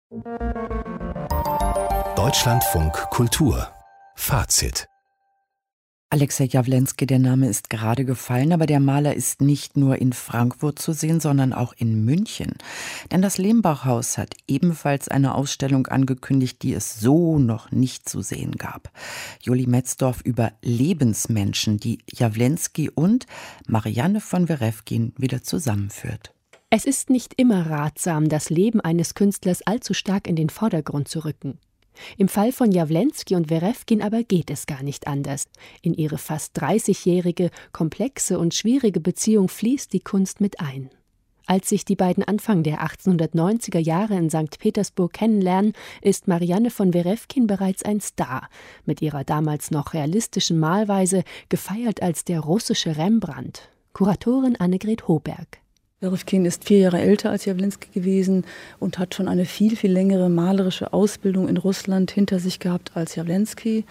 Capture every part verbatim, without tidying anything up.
Deutschlandfunk Kultur Fazit. Alexej Jawlensky, der Name ist gerade gefallen, aber der Maler ist nicht nur in Frankfurt zu sehen, sondern auch in München. Denn das Lehmbach-Haus hat ebenfalls eine Ausstellung angekündigt, die es so noch nicht zu sehen gab. Julie Metzdorf über Lebensmenschen, die Jawlensky und Marianne von Werefkin wieder zusammenführt. Es ist nicht immer ratsam, das Leben eines Künstlers allzu stark in den Vordergrund zu rücken. Im Fall von Jawlensky und Werefkin aber geht es gar nicht anders. In ihre fast dreißigjährige, komplexe und schwierige Beziehung fließt die Kunst mit ein. Als sich die beiden Anfang der achtzehnhundertneunziger Jahre in Sankt Petersburg kennenlernen, ist Marianne von Werefkin bereits ein Star, mit ihrer damals noch realistischen Malweise gefeiert als der russische Rembrandt. Kuratorin Annegret Hoberg. Werefkin ist vier Jahre älter als Jawlensky gewesen und hat schon eine viel, viel längere malerische Ausbildung in Russland hinter sich gehabt als Jawlensky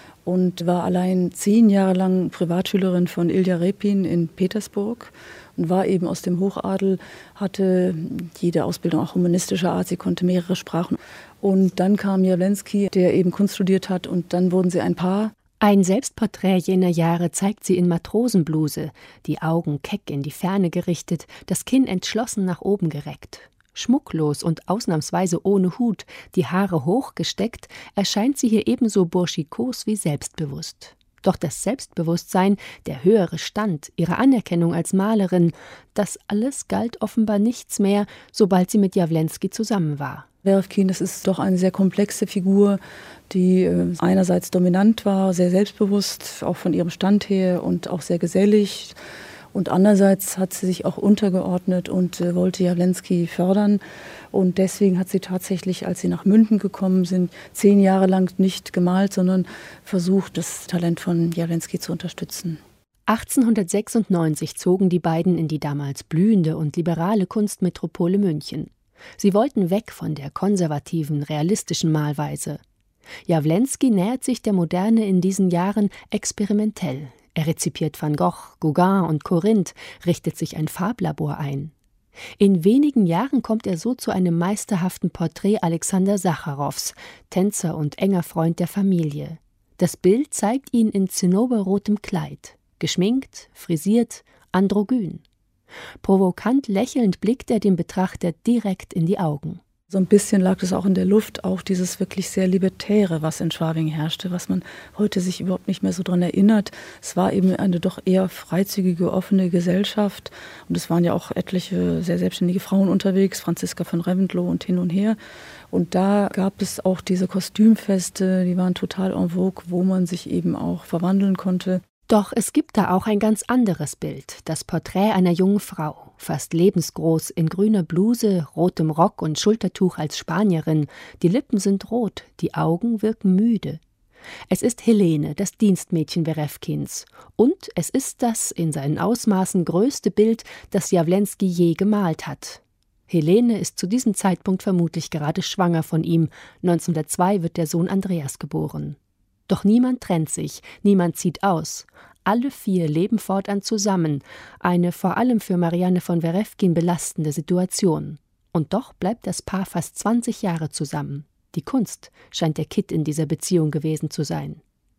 und war allein zehn Jahre lang Privatschülerin von Ilja Repin in Petersburg und war eben aus dem Hochadel, hatte jede Ausbildung auch humanistischer Art, sie konnte mehrere Sprachen. Und dann kam Jawlensky, der eben Kunst studiert hat, und dann wurden sie ein Paar. Ein Selbstporträt jener Jahre zeigt sie in Matrosenbluse, die Augen keck in die Ferne gerichtet, das Kinn entschlossen nach oben gereckt. Schmucklos und ausnahmsweise ohne Hut, die Haare hochgesteckt, erscheint sie hier ebenso burschikos wie selbstbewusst. Doch das Selbstbewusstsein, der höhere Stand, ihre Anerkennung als Malerin, das alles galt offenbar nichts mehr, sobald sie mit Jawlensky zusammen war. Werefkin, das ist doch eine sehr komplexe Figur, die einerseits dominant war, sehr selbstbewusst, auch von ihrem Stand her und auch sehr gesellig. Und andererseits hat sie sich auch untergeordnet und äh, wollte Jawlensky fördern. Und deswegen hat sie tatsächlich, als sie nach München gekommen sind, zehn Jahre lang nicht gemalt, sondern versucht, das Talent von Jawlensky zu unterstützen. achtzehnhundertsechsundneunzig zogen die beiden in die damals blühende und liberale Kunstmetropole München. Sie wollten weg von der konservativen, realistischen Malweise. Jawlensky nähert sich der Moderne in diesen Jahren experimentell. Er rezipiert Van Gogh, Gauguin und Corinth, richtet sich ein Farblabor ein. In wenigen Jahren kommt er so zu einem meisterhaften Porträt Alexander Sacharows, Tänzer und enger Freund der Familie. Das Bild zeigt ihn in zinnoberrotem Kleid, geschminkt, frisiert, androgyn. Provokant lächelnd blickt er dem Betrachter direkt in die Augen. So ein bisschen lag es auch in der Luft, auch dieses wirklich sehr Libertäre, was in Schwabing herrschte, was man heute sich überhaupt nicht mehr so dran erinnert. Es war eben eine doch eher freizügige, offene Gesellschaft. Und es waren ja auch etliche sehr selbstständige Frauen unterwegs, Franziska von Reventlow und hin und her. Und da gab es auch diese Kostümfeste, die waren total en vogue, wo man sich eben auch verwandeln konnte. Doch es gibt da auch ein ganz anderes Bild, das Porträt einer jungen Frau, fast lebensgroß, in grüner Bluse, rotem Rock und Schultertuch als Spanierin. Die Lippen sind rot, die Augen wirken müde. Es ist Helene, das Dienstmädchen Werefkins. Und es ist das in seinen Ausmaßen größte Bild, das Jawlensky je gemalt hat. Helene ist zu diesem Zeitpunkt vermutlich gerade schwanger von ihm. neunzehnhundertzwei wird der Sohn Andreas geboren. Doch niemand trennt sich, niemand zieht aus. Alle vier leben fortan zusammen. Eine vor allem für Marianne von Werefkin belastende Situation. Und doch bleibt das Paar fast zwanzig Jahre zusammen. Die Kunst scheint der Kitt in dieser Beziehung gewesen zu sein.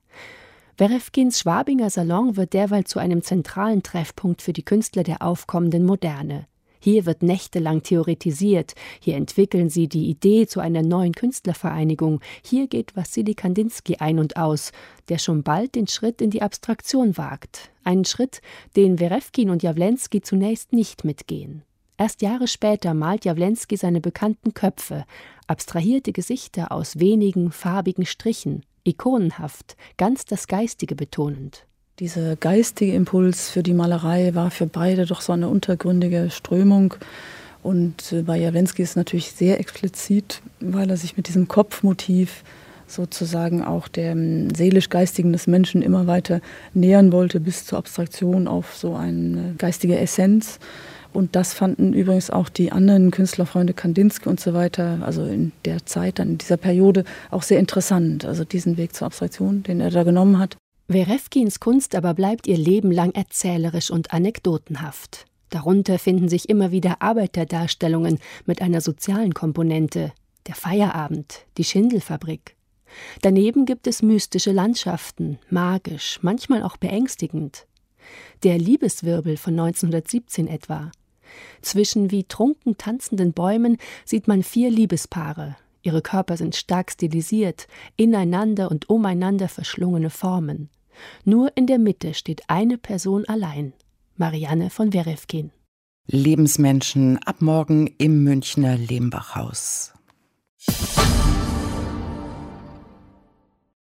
Werefkins Schwabinger Salon wird derweil zu einem zentralen Treffpunkt für die Künstler der aufkommenden Moderne. Hier wird nächtelang theoretisiert, hier entwickeln sie die Idee zu einer neuen Künstlervereinigung, hier geht Wassili Kandinsky ein und aus, der schon bald den Schritt in die Abstraktion wagt. Einen Schritt, den Werefkin und Jawlensky zunächst nicht mitgehen. Erst Jahre später malt Jawlensky seine bekannten Köpfe, abstrahierte Gesichter aus wenigen farbigen Strichen, ikonenhaft, ganz das Geistige betonend. Dieser geistige Impuls für die Malerei war für beide doch so eine untergründige Strömung. Und bei Jawlensky ist es natürlich sehr explizit, weil er sich mit diesem Kopfmotiv sozusagen auch dem seelisch-geistigen des Menschen immer weiter nähern wollte, bis zur Abstraktion auf so eine geistige Essenz. Und das fanden übrigens auch die anderen Künstlerfreunde Kandinsky und so weiter, also in der Zeit, dann in dieser Periode, auch sehr interessant. Also diesen Weg zur Abstraktion, den er da genommen hat. Werefkins Kunst aber bleibt ihr Leben lang erzählerisch und anekdotenhaft. Darunter finden sich immer wieder Arbeiterdarstellungen mit einer sozialen Komponente. der Feierabend, die Schindelfabrik. Daneben gibt es mystische Landschaften, magisch, manchmal auch beängstigend. Der Liebeswirbel von neunzehnhundertsiebzehn etwa. Zwischen wie trunken tanzenden Bäumen sieht man vier Liebespaare. Ihre Körper sind stark stilisiert, ineinander und umeinander verschlungene Formen. Nur in der Mitte steht eine Person allein, Marianne von Werefkin. Lebensmenschen ab morgen im Münchner Lehmbachhaus.